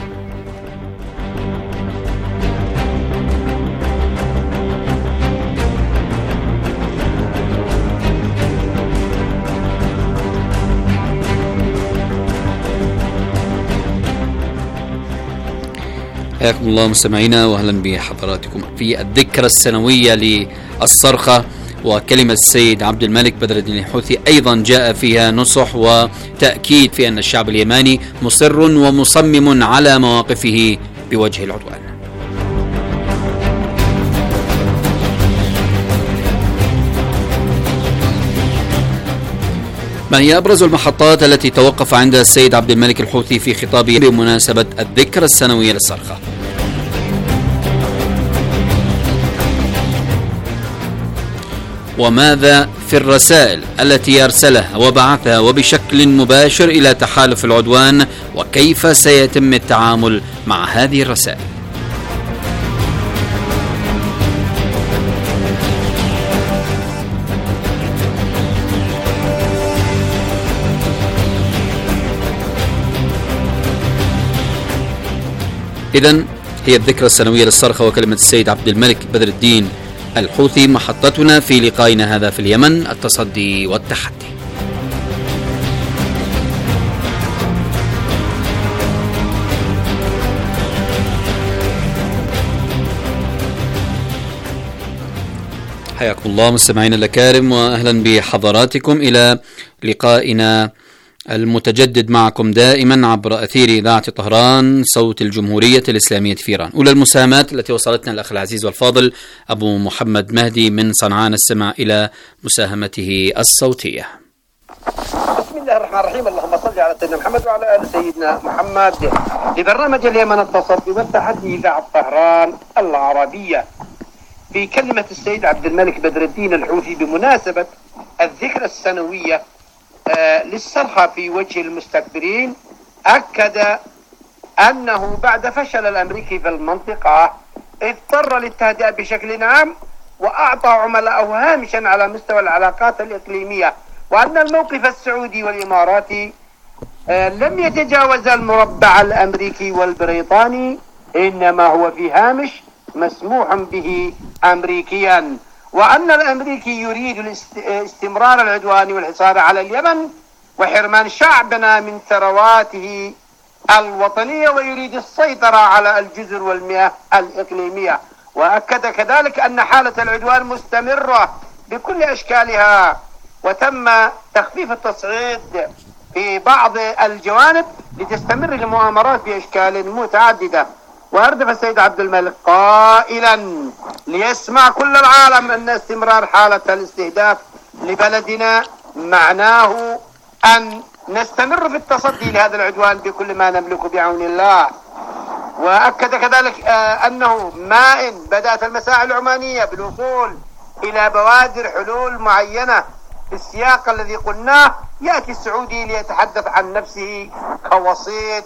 حياكم الله مستمعينا واهلا بحضراتكم في الذكرى السنوية للصرخة. وكلمة السيد عبد الملك بدر الدين الحوثي أيضا جاء فيها نصح وتأكيد في أن الشعب اليماني مصر ومصمم على مواقفه بوجه العدوان. ما هي أبرز المحطات التي توقف عندها السيد عبد الملك الحوثي في خطابه بمناسبة الذكرى السنوية للصرخة؟ وماذا في الرسائل التي أرسلها وبعثها وبشكل مباشر إلى تحالف العدوان، وكيف سيتم التعامل مع هذه الرسائل؟ إذن هي الذكرى السنوية للصرخة وكلمة السيد عبد الملك بدر الدين الحوثي محطتنا في لقائنا هذا في اليمن، التصدي والتحدي. حياكم الله مستمعينا الأكارم، وأهلا بحضراتكم إلى لقائنا المتجدد معكم دائما عبر أثير إذاعة طهران صوت الجمهورية الإسلامية في إيران. أولى المساهمات التي وصلتنا الأخ العزيز والفاضل أبو محمد مهدي من صنعاء، نستمع إلى مساهمته الصوتية. بسم الله الرحمن الرحيم، اللهم صل على سيدنا محمد وعلى آل سيدنا محمد. لبرنامج اليمن التصفي والتحدي إذاعة طهران العربية، في كلمة السيد عبد الملك بدر الدين الحوثي بمناسبة الذكرى السنوية للصرخة في وجه المستكبرين، أكد أنه بعد فشل الأمريكي في المنطقة اضطر للتهدئة بشكل عام، وأعطى عملائه هامشا على مستوى العلاقات الإقليمية، وأن الموقف السعودي والإماراتي لم يتجاوز المربع الأمريكي والبريطاني، إنما هو في هامش مسموح به أمريكيا، وأن الأمريكي يريد استمرار العدوان والحصار على اليمن وحرمان شعبنا من ثرواته الوطنية، ويريد السيطرة على الجزر والمياه الإقليمية. وأكد كذلك أن حالة العدوان مستمرة بكل أشكالها، وتم تخفيف التصعيد في بعض الجوانب لتستمر المؤامرات بأشكال متعددة. وأردف السيد عبد الملك قائلا ليسمع كل العالم أن استمرار حالة الاستهداف لبلدنا معناه أن نستمر في التصدي لهذا العدوان بكل ما نملك بعون الله. وأكد كذلك أنه ما إن بدأت المساعي العمانية بالوصول إلى بوادر حلول معينة في السياق الذي قلناه، يأتي السعودي ليتحدث عن نفسه كوسيط،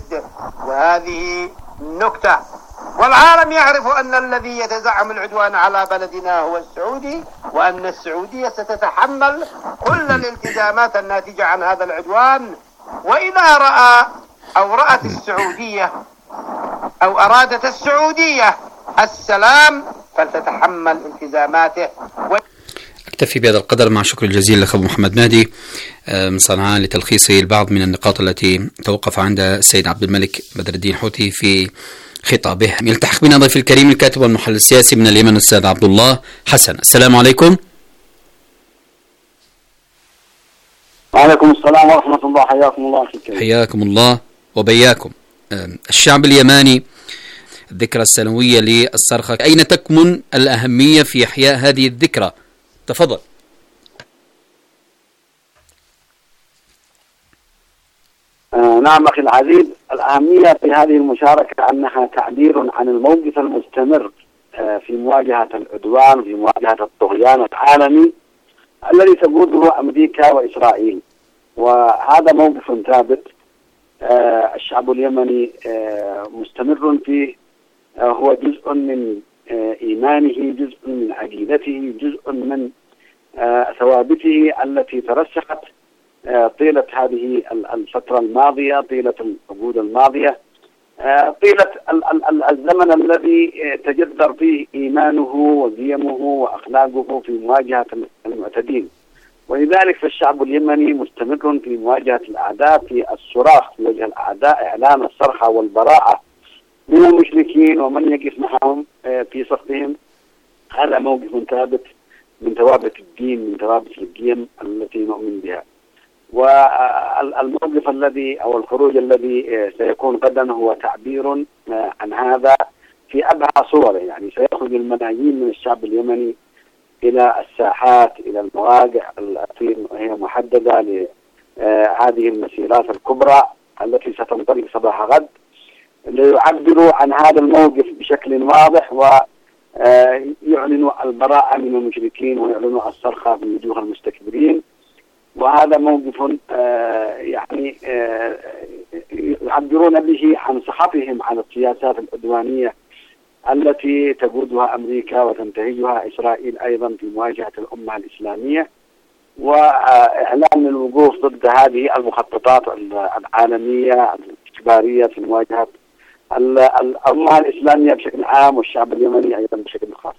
وهذه نكتة. والعالم يعرف أن الذي يتزعم العدوان على بلدنا هو السعودي، وأن السعودية ستتحمل كل الالتزامات الناتجة عن هذا العدوان. وإذا رأى أو رأت السعودية أو أرادت السعودية السلام فلتتحمل التزاماته. أكتفي بهذا القدر مع شكر الجزيل لأخ أبو محمد مهدي من صنعاء لتلخيص البعض من النقاط التي توقف عند السيد عبد الملك بدر الدين الحوثي في خطابه. يلتحق بنا ضيف الكريم الكاتب والمحلل السياسي من اليمن الأستاذ عبد الله حسن. السلام عليكم. وعليكم السلام ورحمة الله، حياكم الله. حياكم الله وبياكم. الشعب اليماني، الذكرى السنوية للصرخة، أين تكمن الأهمية في إحياء هذه الذكرى؟ تفضل. نعم أخي العزيز، الأهمية في هذه المشاركة أنها تعبير عن الموقف المستمر في مواجهة العدوان، في مواجهة الطغيان العالمي الذي تقوده أمريكا وإسرائيل، وهذا موقف ثابت. الشعب اليمني مستمر فيه، هو جزء من إيمانه، جزء من عقيدته، جزء من ثوابته التي ترسخت طيلة هذه الفترة الماضية، طيلة العقود الماضية، طيلة الزمن الذي تجذر فيه إيمانه وقيمه وأخلاقه في مواجهة المعتدين. ولذلك فالشعب اليمني مستمر في مواجهة الأعداء، في الصراخ في وجه الأعداء، إعلان الصرخة والبراءة من المشركين ومن يقف معهم في صفهم. هذا موقف ثابت من ثوابت الدين، من ثوابت القيم التي نؤمن بها. والموقف الذي أو الخروج الذي سيكون غدا هو تعبير عن هذا في أبهى صوره. يعني سيخرج الملايين من الشعب اليمني إلى الساحات، إلى المواقع التي هي محددة لهذه المسيرات الكبرى التي ستنطلق صباح غد، ليعبروا عن هذا الموقف بشكل واضح، ويعلنوا البراءة من المشركين ويعلنوا الصرخة في وجوه المستكبرين. وهذا موقف يعني يعبرون به عن سخطهم على السياسات العدوانية التي تقودها أمريكا وتنتهجها إسرائيل أيضا في مواجهة الأمة الإسلامية، وإعلان الوقوف ضد هذه المخططات العالمية الاستكبارية في مواجهة الأمة الإسلامية بشكل عام والشعب اليمني أيضا بشكل خاص.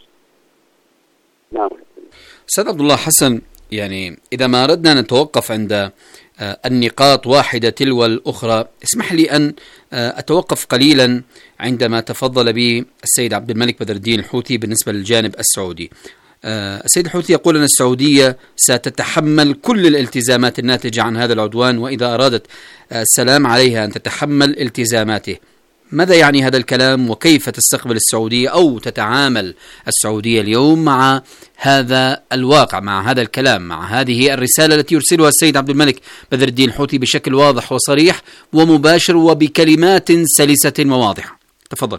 نعم. أستاذ عبد الله حسن، يعني إذا ما أردنا نتوقف عند النقاط واحدة تلو الأخرى، اسمح لي أن أتوقف قليلا عندما تفضل به السيد عبد الملك بدر الدين الحوثي بالنسبة للجانب السعودي. السيد الحوثي يقول أن السعودية ستتحمل كل الالتزامات الناتجة عن هذا العدوان، وإذا أرادت السلام عليها أن تتحمل التزاماته. ماذا يعني هذا الكلام، وكيف تستقبل السعودية أو تتعامل السعودية اليوم مع هذا الواقع، مع هذا الكلام، مع هذه الرسالة التي يرسلها السيد عبد الملك بدر الدين الحوثي بشكل واضح وصريح ومباشر وبكلمات سلسة وواضحة؟ تفضل.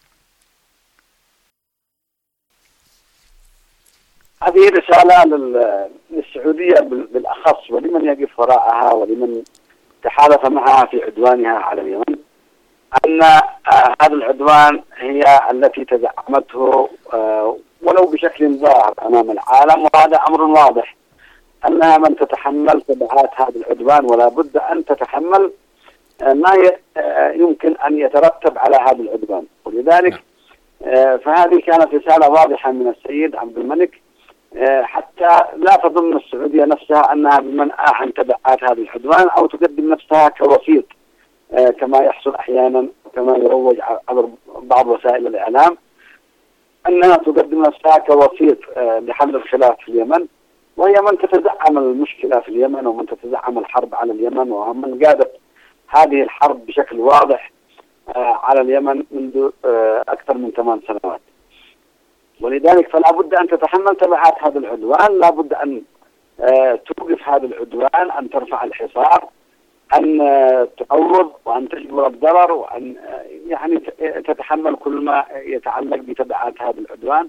هذه رسالة للسعودية بالأخص، ولمن يقف وراءها ولمن تحالف معها في عدوانها على اليمن، أن هذا العدوان هي التي تزعمته ولو بشكل ظاهر أمام العالم، وهذا أمر واضح أنها من تتحمل تبعات هذا العدوان، ولا بد أن تتحمل ما يمكن أن يترتب على هذا العدوان. ولذلك فهذه كانت رسالة واضحة من السيد عبد الملك، حتى لا تظن السعودية نفسها أنها بمنأى عن تبعات هذا العدوان أو تقدم نفسها كوسيط كما يحصل أحيانا وكما يروج عبر بعض وسائل الإعلام، أنها تقدم نفسها كوسيط لحل الخلاف في اليمن، وهي من تتزعم المشكلة في اليمن ومن تتزعم الحرب على اليمن، ومن قادت هذه الحرب بشكل واضح على اليمن منذ أكثر من 8 سنوات. ولذلك فلا بد أن تتحمل تبعات هذا العدوان، لا بد أن توقف هذا العدوان، أن ترفع الحصار، أن تعوض وأن تجبر الضرر، وأن يعني تتحمل كل ما يتعلق بتبعات هذا العدوان،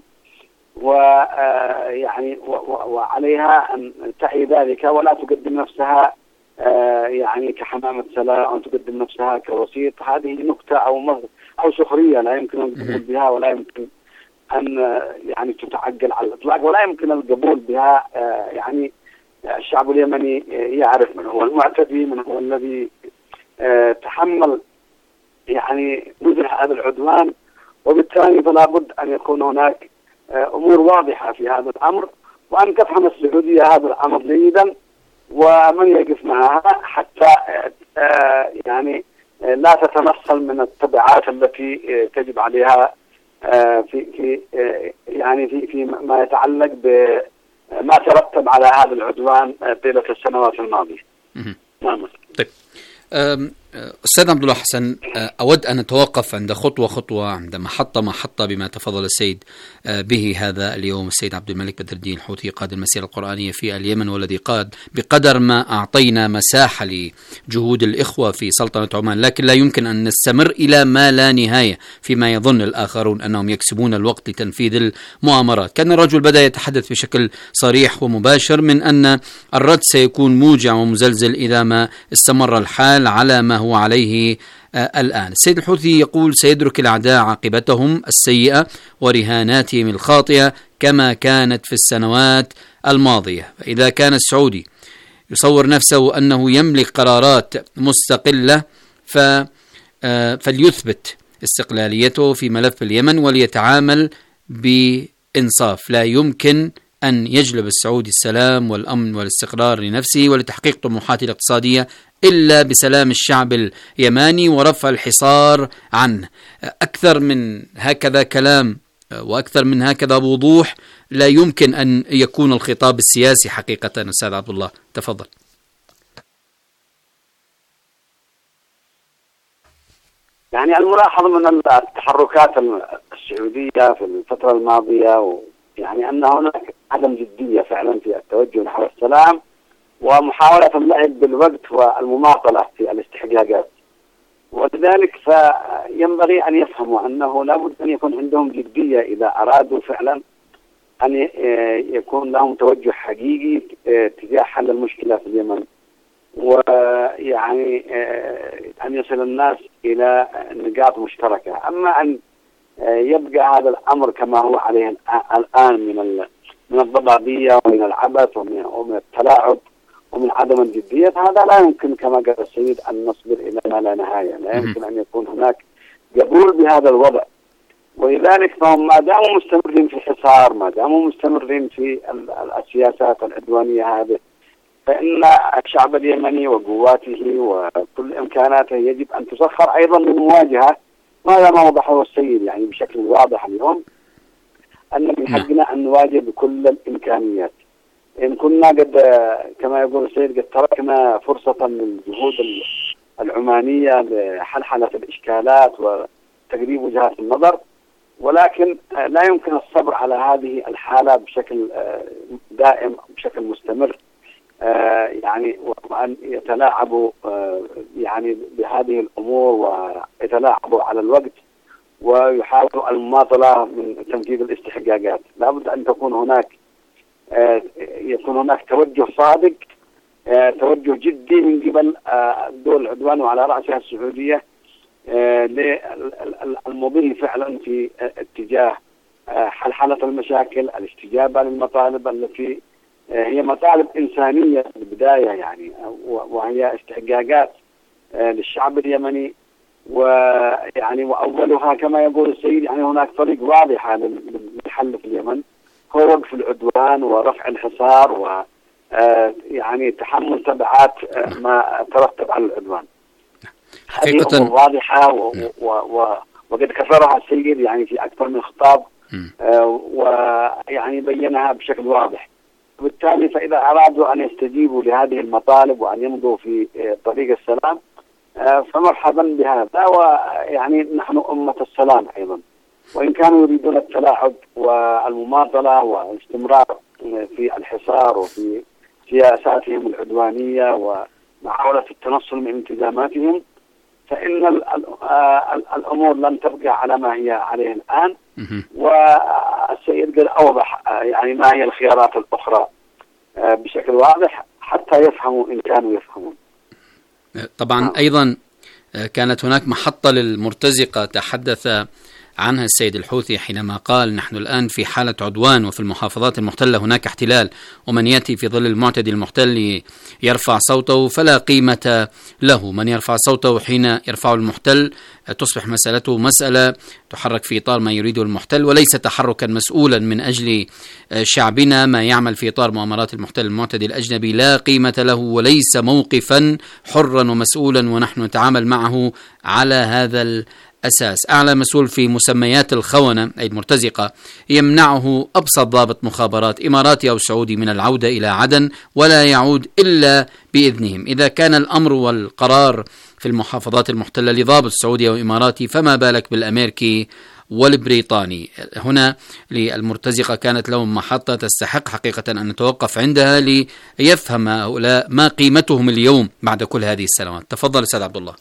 ويعني وعليها أن تعي ذلك ولا تقدم نفسها يعني كحمامة سلاء، أو تقدم نفسها كوسيط. هذه نكتة أو سخرية لا يمكن أن تقول بها، ولا يمكن أن يعني تتعقل على الإطلاق، ولا يمكن القبول بها. يعني الشعب اليمني يعرف من هو المعتدي، من هو الذي تحمل يعني وزع هذا العدوان، وبالتالي فلا بد أن يكون هناك أمور واضحة في هذا الأمر، وأن تفهم السعودية هذا الأمر جيدا، ومن يقف معها حتى يعني لا تتمثل من التبعات التي تجب عليها في يعني في ما يتعلق بما ترتب على هذا العدوان طيلة السنوات الماضية. نعم. طيب أستاذ عبد الله حسن، أود أن نتوقف عند خطوة عند محطة بما تفضل السيد به هذا اليوم السيد عبد الملك بدر الدين الحوثي قائد المسيرة القرآنية في اليمن، والذي قاد بقدر ما أعطينا مساحة لجهود الإخوة في سلطنة عمان، لكن لا يمكن أن نستمر إلى ما لا نهاية فيما يظن الآخرون أنهم يكسبون الوقت لتنفيذ المؤامرات. كان الرجل بدأ يتحدث بشكل صريح ومباشر من أن الرد سيكون موجع ومزلزل إذا ما استمر الحال على ما هو عليه الآن. السيد الحوثي يقول سيدرك الأعداء عاقبتهم السيئة ورهاناتهم الخاطئة كما كانت في السنوات الماضية. فإذا كان السعودي يصور نفسه أنه يملك قرارات مستقلة فليثبت استقلاليته في ملف اليمن وليتعامل بإنصاف. لا يمكن أن يجلب السعودي السلام والأمن والاستقرار لنفسه ولتحقيق طموحاته الاقتصادية إلا بسلام الشعب اليماني ورفع الحصار عنه. أكثر من هكذا كلام وأكثر من هكذا وضوح لا يمكن أن يكون الخطاب السياسي حقيقة. أستاذ عبد الله تفضل. يعني الملاحظ من التحركات السعودية في الفترة الماضية يعني أن هناك عدم جدية فعلا في التوجه نحو السلام، ومحاولة اللعب بالوقت والمماطلة في الاستحقاقات. ولذلك فينبغي أن يفهموا أنه لابد أن يكون عندهم جدية إذا أرادوا فعلا أن يكون لهم توجه حقيقي تجاه حل المشكلة في اليمن، ويعني أن يصل الناس إلى نقاط مشتركة. أما أن يبقى هذا الأمر كما هو عليه الآن من الضبابية ومن العبث ومن التلاعب ومن عدم الجدية، هذا لا يمكن كما قال السيد أن نصبر إلى ما لا نهاية. لا يمكن أن يكون هناك قبول بهذا الوضع. ولذلك فهم ما داموا مستمرين في الحصار، ما داموا مستمرين في السياسات العدوانية هذه، فإن الشعب اليمني وقواته وكل إمكاناته يجب أن تسخر أيضا للمواجهة. وهذا ما وضحه السيد يعني بشكل واضح اليوم، أن من حقنا أن نواجه بكل الإمكانيات. إن كنا قد كما يقول السيد قد تركنا فرصة للجهود العمانية لحلحلة الإشكالات وتقريب وجهات النظر، ولكن لا يمكن الصبر على هذه الحالة بشكل دائم بشكل مستمر، يعني وأن يتلاعبوا يعني بهذه الأمور ويتلاعبوا على الوقت ويحاولوا المماطلة من تنفيذ الاستحقاقات. لابد أن يكون هناك توجه صادق، توجه جدي من قبل دول العدوان وعلى رأسها السعودية للمضي فعلا في اتجاه حلحلة المشاكل، الاستجابة للمطالب التي هي مطالب إنسانية في البداية يعني، وهي استحقاقات للشعب اليمني. ويعني وأولها كما يقول السيد يعني هناك طريق واضحة للحل في اليمن، هو وقف العدوان ورفع الحصار ويعني تحمل تبعات ما ترتب على العدوان. هذه أمور واضحة وقد كررها السيد يعني في أكثر من خطاب، ويعني بينها بشكل واضح. وبالتالي فإذا أرادوا أن يستجيبوا لهذه المطالب وأن يمضوا في طريق السلام فمرحبا بهذا، ويعني نحن أمة السلام أيضا، وإن كانوا يريدون التلاعب والمماطلة والاستمرار في الحصار وفي سياساتهم العدوانية ومحاولة التنصل من التزاماتهم، فإن الأمور لن تبقى على ما هي عليه الآن. والسيد قد أوضح يعني ما هي الخيارات الأخرى بشكل واضح حتى يفهموا إن كانوا يفهمون. طبعا أيضا كانت هناك محطة للمرتزقة تحدث عنها السيد الحوثي حينما قال نحن الآن في حالة عدوان وفي المحافظات المحتلة هناك احتلال، ومن يأتي في ظل المعتدي المحتل يرفع صوته فلا قيمة له. من يرفع صوته حين يرفع المحتل تصبح مسألته مسألة تحرك في إطار ما يريده المحتل، وليس تحركا مسؤولا من أجل شعبنا. ما يعمل في إطار مؤامرات المحتل المعتدي الأجنبي لا قيمة له وليس موقفا حرا ومسؤولا، ونحن نتعامل معه على هذا الأساس. أعلى مسؤول في مسميات الخونة أي المرتزقة يمنعه أبسط ضابط مخابرات إماراتي أو سعودي من العودة إلى عدن، ولا يعود إلا بإذنهم. إذا كان الأمر والقرار في المحافظات المحتلة لضابط سعودي أو إماراتي، فما بالك بالأمريكي والبريطاني. هنا للمرتزقة كانت لهم محطة تستحق حقيقة أن نتوقف عندها ليفهم هؤلاء ما قيمتهم اليوم بعد كل هذه السنوات. تفضل أستاذ عبد الله.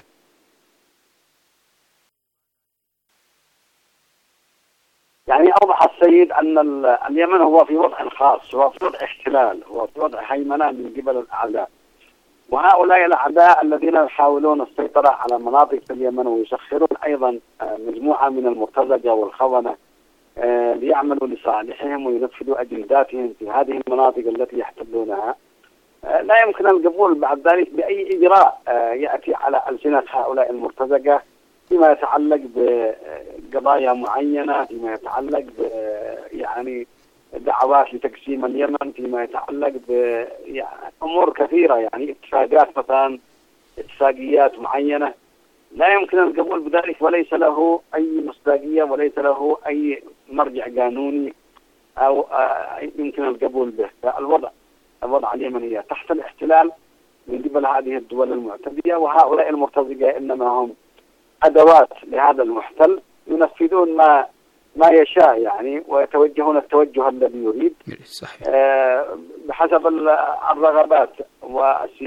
يعني أوضح السيد أن اليمن هو في وضع خاص، هو في وضع احتلال، هو في وضع هيمنة من قبل الأعداء، وهؤلاء الأعداء الذين يحاولون السيطرة على مناطق في اليمن ويسخرون أيضا مجموعة من المرتزقة والخونة ليعملوا لصالحهم وينفذوا أجنداتهم في هذه المناطق التي يحتلونها. لا يمكن القبول بعد ذلك بأي إجراء يأتي على ألسنة هؤلاء المرتزقة فيما يتعلق بقضايا معينة، فيما يتعلق يعني دعوات لتقسيم اليمن، فيما يتعلق بأمور كثيرة يعني اتفاقات مثلا اتفاقيات معينة. لا يمكن القبول بذلك وليس له أي مصداقية وليس له أي مرجع قانوني أو يمكن القبول به. الوضع اليمنية تحت الاحتلال من قبل هذه الدول المعتدية، وهؤلاء المرتزقة إنما هم أدوات لهذا المحتل ينفذون ما يشاء يعني، ويتوجهون التوجه الذي يريد بحسب الرغبات والسياسة